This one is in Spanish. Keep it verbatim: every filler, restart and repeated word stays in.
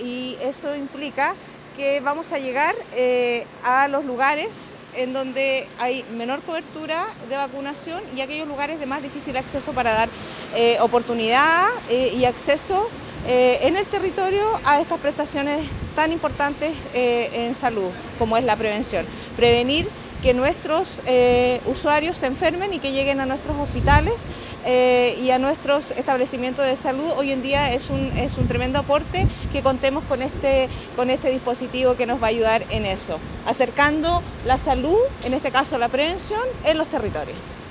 y eso implica que vamos a llegar eh, a los lugares en donde hay menor cobertura de vacunación y aquellos lugares de más difícil acceso para dar eh, oportunidad eh, y acceso eh, en el territorio a estas prestaciones tan importantes eh, en salud, como es la prevención. Prevenir que nuestros eh, usuarios se enfermen y que lleguen a nuestros hospitales eh, y a nuestros establecimientos de salud. Hoy en día es un, es un tremendo aporte que contemos con este, con este dispositivo que nos va a ayudar en eso, acercando la salud, en este caso la prevención, en los territorios.